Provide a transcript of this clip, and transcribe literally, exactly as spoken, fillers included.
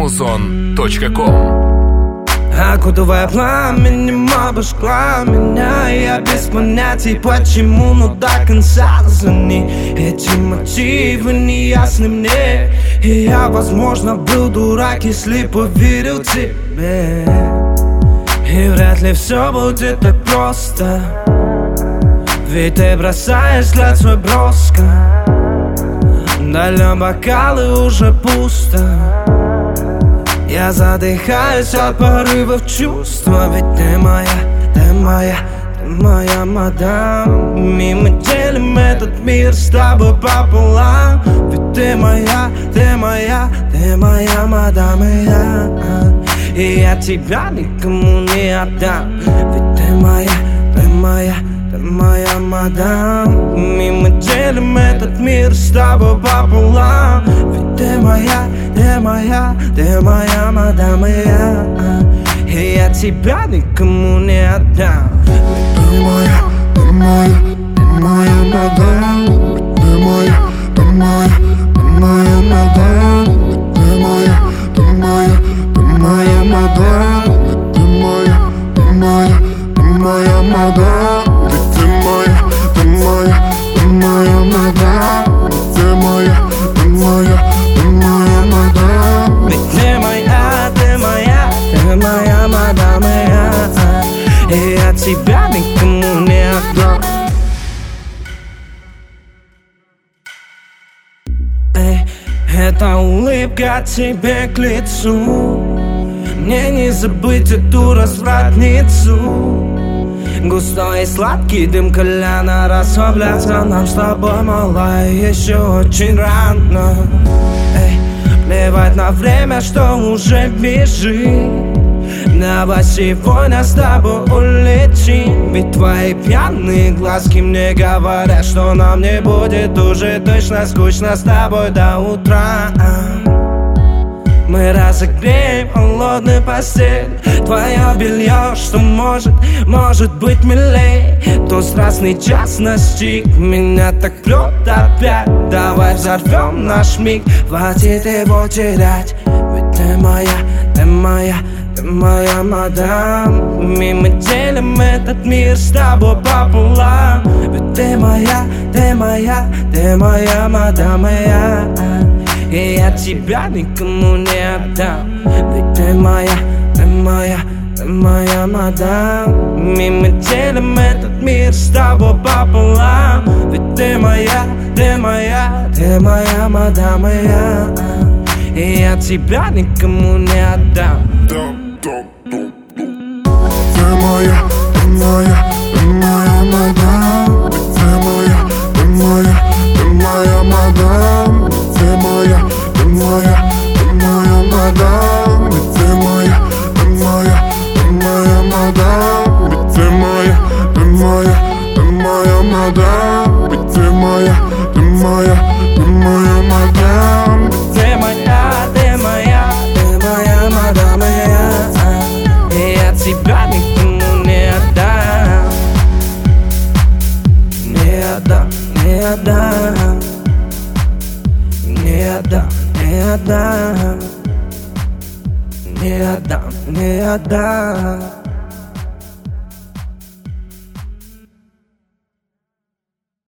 музон точка ком. Окутывая пламенем, обожгла меня. Я без понятий почему, но до конца звони. Эти мотивы неясны мне, и я, возможно, был дурак, если поверил тебе. И вряд ли все будет так просто, ведь ты бросаешь взгляд свой броско. Дальнем бокалы уже пусто. Я задыхаюсь от порывов чувства. Ведь ты моя, ты моя, ты моя мадам. И мы делим этот мир с тобой пополам. Ведь ты моя, ты моя, ты моя мадам. И я, и я тебя никому не отдам. Ведь ты моя, ты моя, ты моя мадам. И мы делим этот мир с тобой пополам. Ведь ты моя, ты моя, ты моя мадам. И я, и я тебя никому не отдам. Ты моя, ты моя, ты моя мадам. Ты моя, ты моя, ты моя мадам. Ты моя, ты моя, ты моя мадам. Ты моя, ты моя, ты моя мадам. Ты моя, ты моя, ты моя мадам. Ты моя, ты моя, ты моя мадам. Ведь ты моя, ты моя, ты моя мадам. И я, и я тебя никому не отдам. Эй, эта улыбка тебе к лицу. Мне не забыть эту развратницу. Густой и сладкий дым кальяна. Расслабляться нам с тобой, малая, еще очень рано. Эй, плевать на время, что уже бежит. Давай сегодня с тобой улетим. Ведь твои пьяные глазки мне говорят, что нам не будет уже точно скучно с тобой до утра. Мы разогреем холодную постель. Твое белье, что может, может быть милей. То страстный час настиг, меня так прет опять. Давай взорвем наш миг, хватит его терять. Ведь ты моя, ты моя, ты моя мадам. И мы делим этот мир с тобой пополам. Ведь ты моя, ты моя, ты моя мадам. И я, и я тебя никому не отдам. Ведь ты моя, ты моя, ты моя мадам. И мы делим этот мир с тобой пополам. Ведь ты моя, ты моя, ты моя мадам. И я, и я тебя никому не отдам. Ты моя, ты моя, ты моя мадам. Ты моя, ты моя, ты моя мадам. Ты моя, ты моя, ты моя мадам. Ты моя, ты моя, ты моя мадам. Ты моя, ты моя, ты моя мадам. Ты моя, ты моя, ты моя мадам. Ты моя, ты моя, ты моя мадам. И я тебя никому не отдам. Не отдам, не отдам. Не отдам, не отдам. Не отдам, не отдам.